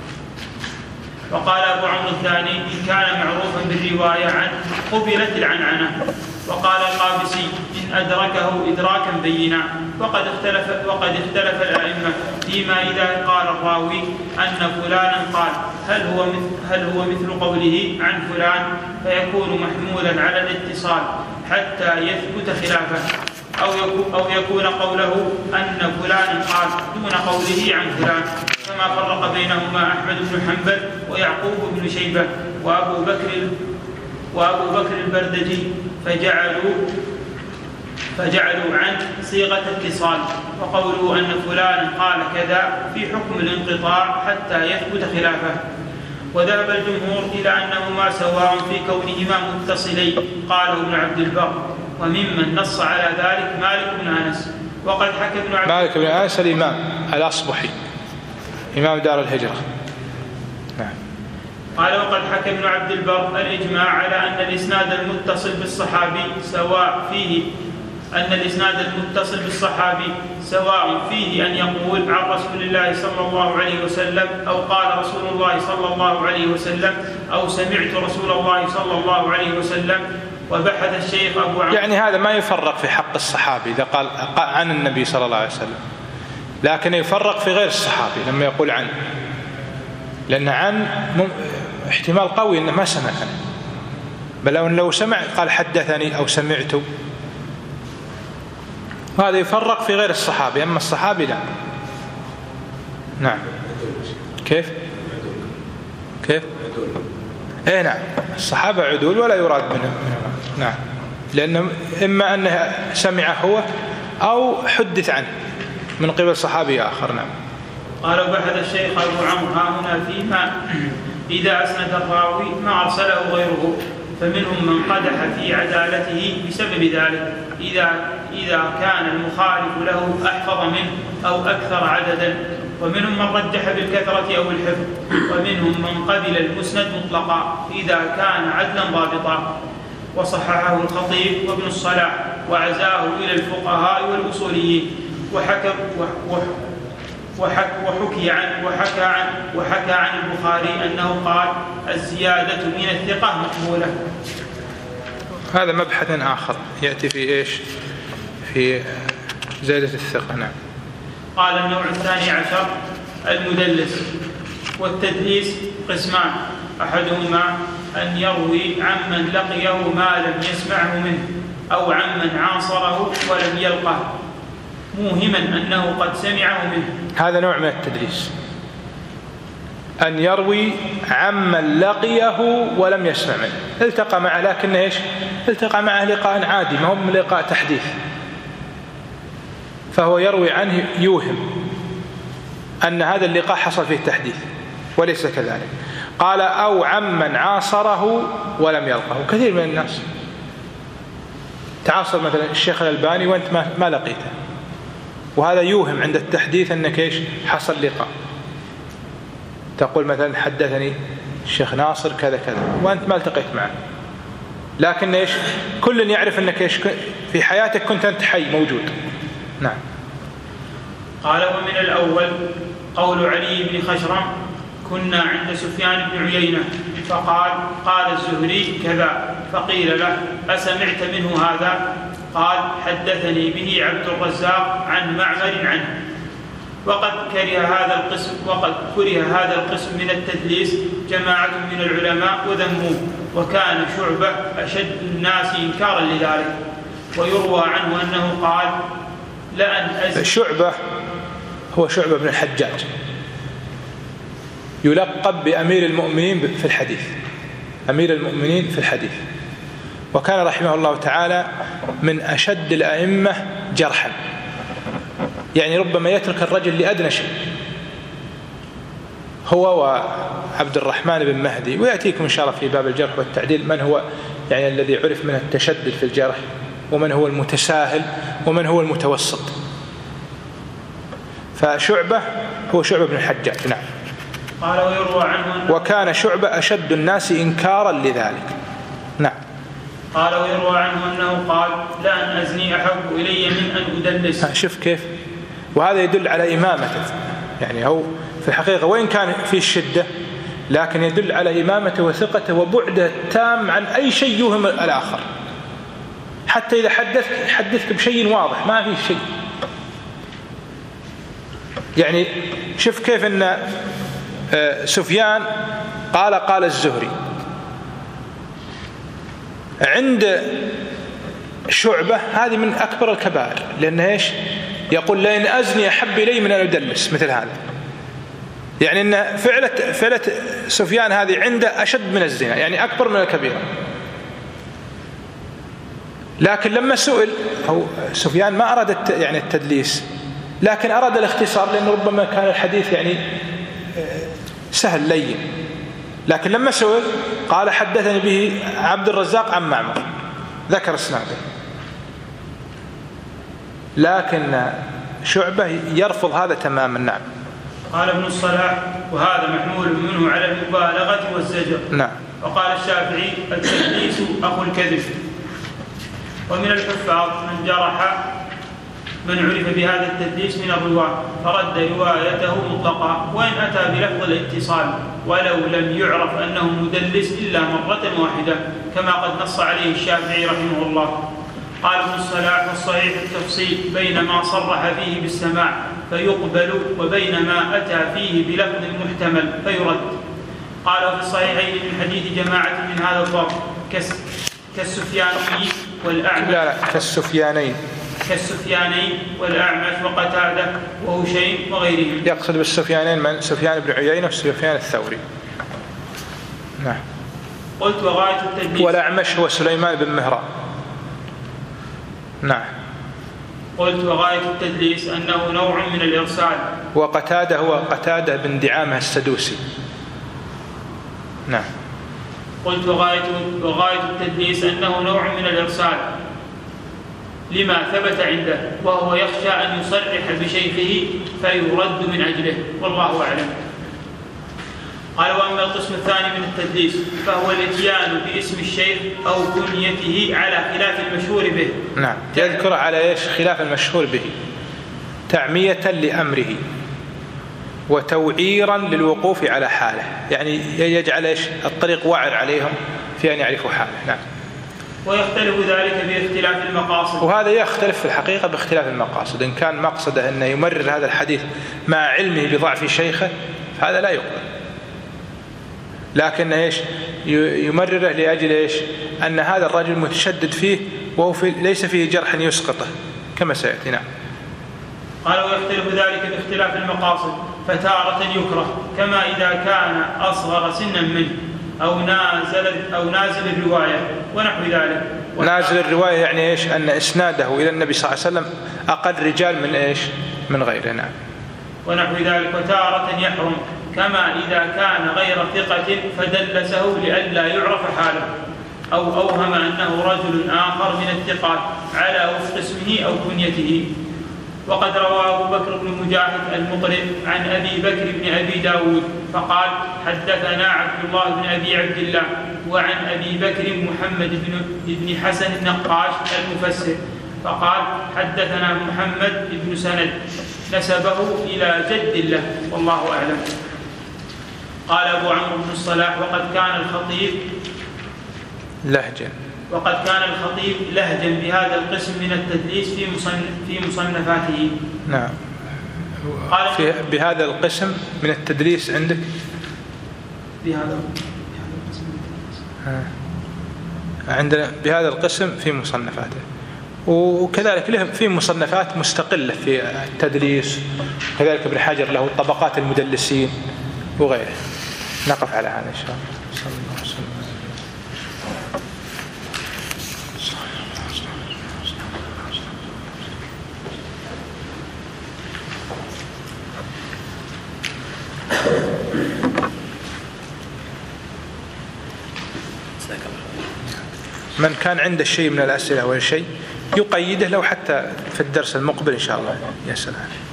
وقال أبو عمرو الثاني إن كان معروفا بالرواية عنه قبلت العنعنة. وقال القابسي إن أدركه إدراكا بينا. وقد اختلف وقد اختلف الأئمة فيما إذا قال الراوي أن فلانا قال هل هو مثل هل هو مثل قوله عن فلان، فيكون محمولا على الاتصال حتى يثبت خلافه، أو يكون, أو يكون قوله أن فلان قال دون قوله عن فلان، كما فرق بينهما أحمد بن حنبل ويعقوب بن شيبة وأبو بكر وأبو بكر البردجي، فجعلوا فجعلوا عن صيغة اتصال، وقوله أن فلان قال كذا في حكم الانقطاع حتى يثبت خلافه. وذهب الجمهور إلى أنهما سواء في كونهما متصلين، قاله ابن عبد البر. وممن نص على ذلك مالك بن أنس. وقد حكى ابن عبد مالك بن أنس الإمام الأصبحي إمام دار الهجرة. نعم. قال وقد حكى ابن عبد البر الإجماع على أن الإسناد المتصل بالصحابي سواء فيه أن الإسناد المتصل بالصحابي سواء فيه أن يقول عن رسول الله صلى الله عليه وسلم، أو قال رسول الله صلى الله عليه وسلم، أو سمعت رسول الله صلى الله عليه وسلم. وبحث الشيخ أبو عمرو، يعني هذا ما يفرق في حق الصحابي إذا قال عن النبي صلى الله عليه وسلم، لكن يفرق في غير الصحابي لما يقول عنه، لأن عن احتمال قوي أنه ما سمع عنه، بل لو سمع قال حدثني أو سمعت، هذا يفرق في غير الصحابي، أما الصحابي لا. نعم. كيف كيف ايه نعم، الصحابة عدول ولا يراد منهم. نعم. لأنه إما أنه سمع هو أو حدث عنه من قبل صحابي آخر. نعم. قال وبحث الشيخ أبو عمرو ها هنا فيما إذا أسند الراوي ما أرسله غيره، فمنهم من قدح في عدالته بسبب ذلك إذا إذا كان المخالف له أحفظ منه أو أكثر عددا، ومنهم من رجح بالكثرة أو الحفظ، ومنهم من قبل المسند مطلقا إذا كان عدلا ضابطا. وصححه الخطيب وابن الصلاح وعزاه إلى الفقهاء والأصوليين. وحكى وحكي عن وحكى عن وحكى عن البخاري أنه قال الزيادة من الثقة مقبولة. هذا مبحث آخر يأتي في إيش في زيادة الثقة. نعم. قال النوع الثاني عشر المدلس. والتدليس قسمان، أحدهما أن يروي عمن لقيه ما لم يسمعه منه، أو عمن عاصره ولم يلقه موهما أنه قد سمعه منه. هذا نوع من التدليس، أن يروي عمن لقيه ولم يسمع منه، التقى معه لكن إيش التقى معه لقاء عادي، ما هو من لقاء تحديث، فهو يروي عنه يوهم أن هذا اللقاء حصل فيه تحديث وليس كذلك. قال أو عمن عاصره ولم يلقه. كثير من الناس تعاصر مثلا الشيخ الألباني وأنت ما لقيته، وهذا يوهم عند التحديث أنك إيش حصل لقاء. تقول مثلا حدثني الشيخ ناصر كذا كذا وأنت ما التقيت معه، لكن إيش كل يعرف أنك إيش في حياتك كنت أنت حي موجود. نعم. قال ومن الأول قول علي بن خشرم كنا عند سفيان بن عيينة فقال قال الزهري كذا، فقيل له أسمعت منه هذا؟ قال حدثني به عبد الرزاق عن معمر عنه. وقد كره هذا القسم وقد كره هذا القسم من التدليس جماعة من العلماء وذموه، وكان شعبة أشد الناس إنكارا لذلك. ويروى عنه أنه قال لأن أزل. شعبة هو شعبة بن الحجاج، يلقب بأمير المؤمنين في الحديث، أمير المؤمنين في الحديث، وكان رحمه الله تعالى من أشد الأئمة جرحا، يعني ربما يترك الرجل لأدنى شيء، هو وعبد الرحمن بن مهدي. ويأتيكم إن شاء الله في باب الجرح والتعديل من هو يعني الذي عرف من التشدد في الجرح، ومن هو المتساهل، ومن هو المتوسط. فشعبة هو شعبة بن الحجاج. نعم. قال ويروى عنه وكان شعبة أشد الناس إنكارا لذلك. نعم. قال ويروى عنه أنه قال لأن أزني أحب إلي من أن أدلس. شوف كيف، وهذا يدل على إمامته، يعني هو في الحقيقة وإن كان في الشدة لكن يدل على إمامته وثقته وبعده التام عن أي شيء يوهم الآخر، حتى إذا حدثك حدثك بشيء واضح ما فيه شيء. يعني شوف كيف أن سفيان قال قال الزهري، عند شعبة هذه من أكبر الكبائر، لأنه إيش يقول لأن أزني أحب إلي من أن أدلس، مثل هذا، يعني أن فعلة, فعلة سفيان هذه عنده أشد من الزنا، يعني أكبر من الكبيرة. لكن لما سئل أو سفيان ما أراد يعني التدليس، لكن أراد الاختصار، لأن ربما كان الحديث يعني سهل لين، لكن لما سئل قال حدثني به عبد الرزاق عن معمر، ذكر اسناده. لكن شعبة يرفض هذا تماما. نعم. قال ابن الصلاح وهذا محمول منه على المبالغة والزجر. نعم. وقال الشافعي التدليس أخو الكذب. ومن الحفاظ من جرح من عرف بهذا التدليس من الرواة فرد روايته مطلقا، وإن أتى بلفظ الاتصال ولو لم يعرف أنه مدلس إلا مرة واحدة، كما قد نص عليه الشافعي رحمه الله. قال ابن الصلاح والصحيح التفصيل بين ما صرح فيه بالسماع فيقبل وبين ما أتى فيه بلفظ محتمل فيرد. قال في الصحيحين من حديث جماعة من هذا الضرب كالسفياني والأعمش لا لا كالسفيانين كالسفيانين والأعمش وقتادة وهشيم وغيرهم. يقصد بالسفيانين من سفيان بن عيينة وسفيان الثوري. نعم. قلت وغاية التدليس. والأعمش هو سليمان بن مهران. نعم. قلت وغاية التدليس أنه نوع من الإرسال. وقتادة هو قتادة بن دعامة السدوسي. نعم. قلت وغاية, وغاية التدليس أنه نوع من الإرسال لما ثبت عنده، وهو يخشى أن يصرح بشيخه فيرد من أجله، والله أعلم. قال وأما القسم الثاني من التدليس فهو الاتيان باسم الشيخ أو كنيته على خلاف المشهور به. نعم. يذكر على إيش خلاف المشهور به، تعمية لأمره وتوعيرا للوقوف على حاله، يعني يجعل إيش الطريق وعر عليهم في أن يعرفوا حاله. نعم. ويختلف ذلك باختلاف المقاصد، وهذا يختلف في الحقيقة باختلاف المقاصد. إن كان مقصده أنه يمرر هذا الحديث مع علمه بضعف شيخه فهذا لا يقبل، لكن إيش يمرره لأجل إيش أن هذا الرجل متشدد فيه وهو في ليس فيه جرح يسقطه كما سيأتي. نعم. قال ويختلف ذلك باختلاف المقاصد، فتارة يكره كما إذا كان أصغر سنا منه أو نازل أو نازل الرواية ونحو ذلك. نازل الرواية يعني إيش أن إسناده إلى النبي صلى الله عليه وسلم أقل رجال من إيش من غيره. نعم. ونحو ذلك. وتارة يحرم كما إذا كان غير ثقة فدلسه لئلا يعرف حاله، أو أوهم أنه رجل آخر من الثقات على وفق اسمه أو كنيته. وقد روى أبو بكر بن مجاهد المقرئ عن أبي بكر بن أبي داود فقال حدثنا عبد الله بن أبي عبد الله وعن أبي بكر محمد بن, بن حسن النقاش المفسر فقال حدثنا محمد بن سند نسبه إلى جد له والله أعلم. قال أبو عمرو بن الصلاح وقد كان الخطيب لهجا وقد كان الخطيب لهجا بهذا القسم من التدليس في مصنف في مصنفاته. نعم. قال في بهذا القسم من التدليس عندك بهذا عندنا بهذا القسم في مصنفاته، وكذلك له في مصنفات مستقلة في التدليس، كذلك ابن حجر له طبقات المدلسين وغيره. نقف على هذا إن شاء الله. صلى الله عليه وسلم. من كان عنده شيء من الأسئلة أو شيء يقيده لو حتى في الدرس المقبل إن شاء الله. يا سلام.